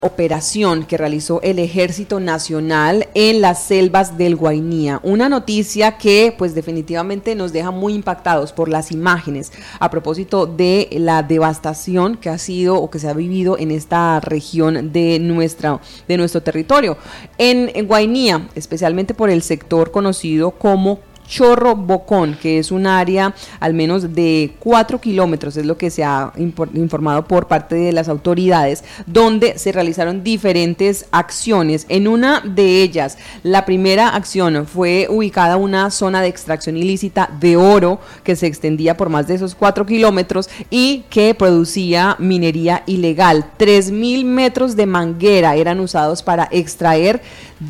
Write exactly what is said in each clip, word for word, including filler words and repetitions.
operación que realizó el Ejército Nacional en las selvas del Guainía. Una noticia que pues definitivamente nos deja muy impactados por las imágenes a propósito de la devastación que ha sido o que se ha vivido en esta región de, nuestra, de nuestro territorio. En, en Guainía, especialmente por el sector conocido como Chorro Bocón, que es un área al menos de cuatro kilómetros, es lo que se ha informado por parte de las autoridades, donde se realizaron diferentes acciones. En una de ellas, la primera acción fue ubicada una zona de extracción ilícita de oro que se extendía por más de esos cuatro kilómetros y que producía minería ilegal. Tres mil metros de manguera eran usados para extraer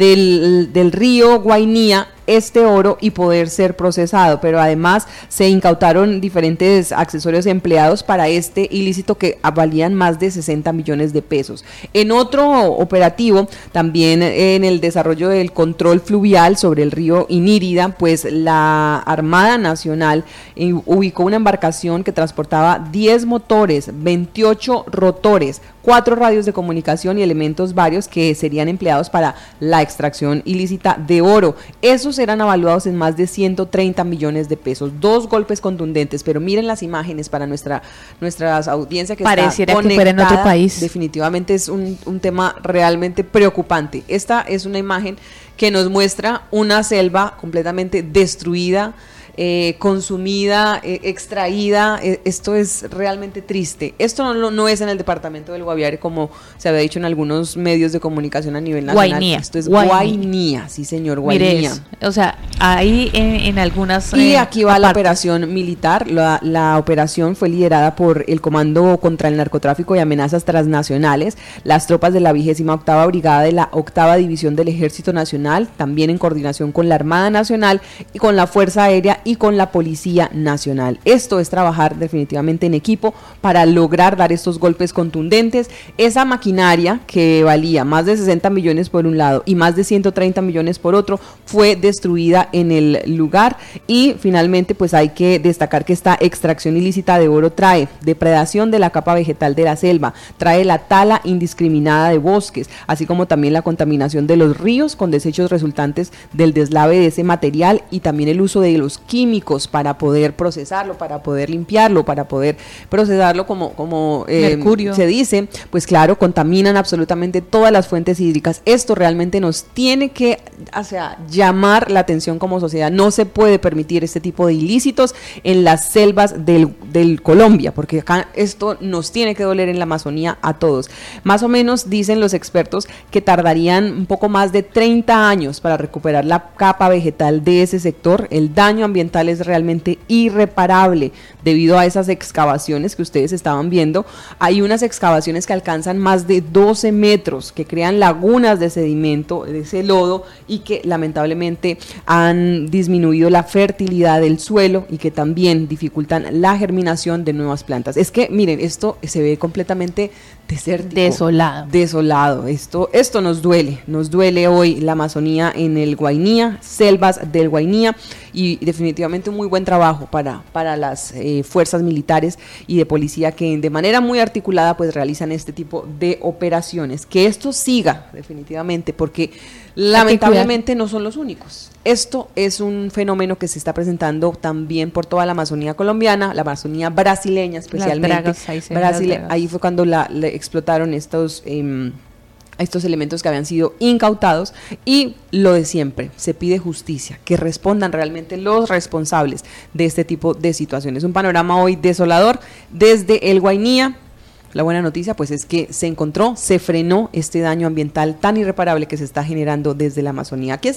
del, del río Guainía este oro y poder ser procesado, pero además se incautaron diferentes accesorios empleados para este ilícito que valían más de sesenta millones de pesos. En otro operativo, también en el desarrollo del control fluvial sobre el río Inírida, pues la Armada Nacional ubicó una embarcación que transportaba diez motores, veintiocho rotores, cuatro radios de comunicación y elementos varios que serían empleados para la extracción ilícita de oro. Esos eran evaluados en más de ciento treinta millones de pesos. Dos golpes contundentes, pero miren las imágenes para nuestra nuestras audiencia que pareciera está que fuera en otro país. Definitivamente es un, un tema realmente preocupante. Esta es una imagen que nos muestra una selva completamente destruida, Eh, consumida, eh, extraída. Eh, esto es realmente triste. Esto no, no es en el departamento del Guaviare como se había dicho en algunos medios de comunicación a nivel nacional. Guainía. Esto es Guainía, Guainía, sí señor, Guainía. Mire, o sea, ahí en, en algunas... Y eh, aquí va aparte. la operación militar. La, la operación fue liderada por el Comando contra el Narcotráfico y Amenazas Transnacionales, las tropas de la vigésima octava Brigada de la octava División del Ejército Nacional, también en coordinación con la Armada Nacional y con la Fuerza Aérea y con la Policía Nacional. Esto es trabajar definitivamente en equipo para lograr dar estos golpes contundentes. Esa maquinaria que valía más de sesenta millones por un lado y más de ciento treinta millones por otro fue destruida en el lugar. Y finalmente pues hay que destacar que esta extracción ilícita de oro trae depredación de la capa vegetal de la selva, trae la tala indiscriminada de bosques, así como también la contaminación de los ríos con desechos resultantes del deslave de ese material y también el uso de los químicos para poder procesarlo, para poder limpiarlo, para poder procesarlo como, como eh, mercurio se dice, pues claro, contaminan absolutamente todas las fuentes hídricas. Esto realmente nos tiene que, o sea, llamar la atención como sociedad. No se puede permitir este tipo de ilícitos en las selvas del, del Colombia, porque acá esto nos tiene que doler en la Amazonía a todos. Más o menos dicen los expertos que tardarían un poco más de treinta años para recuperar la capa vegetal de ese sector. El daño ambiental es realmente irreparable debido a esas excavaciones que ustedes estaban viendo. Hay unas excavaciones que alcanzan más de doce metros, que crean lagunas de sedimento, de ese lodo, y que lamentablemente han disminuido la fertilidad del suelo y que también dificultan la germinación de nuevas plantas. Es que miren, esto se ve completamente desértico, desolado. Desolado. Esto, esto nos duele, nos duele hoy la Amazonía en el Guainía, selvas del Guainía, y definitivamente un muy buen trabajo para, para las eh, fuerzas militares y de policía que de manera muy articulada pues realizan este tipo de operaciones. Que esto siga definitivamente, porque lamentablemente no son los únicos. Esto es un fenómeno que se está presentando también por toda la Amazonía colombiana, la Amazonía brasileña especialmente. Las dragas, ahí, se Brasile- las dragas. ahí fue cuando la, la explotaron estos eh, estos elementos que habían sido incautados, y lo de siempre, se pide justicia, que respondan realmente los responsables de este tipo de situaciones. Un panorama hoy desolador desde el Guainía. La buena noticia pues es que se encontró, se frenó este daño ambiental tan irreparable que se está generando desde la Amazonía. Aquí está.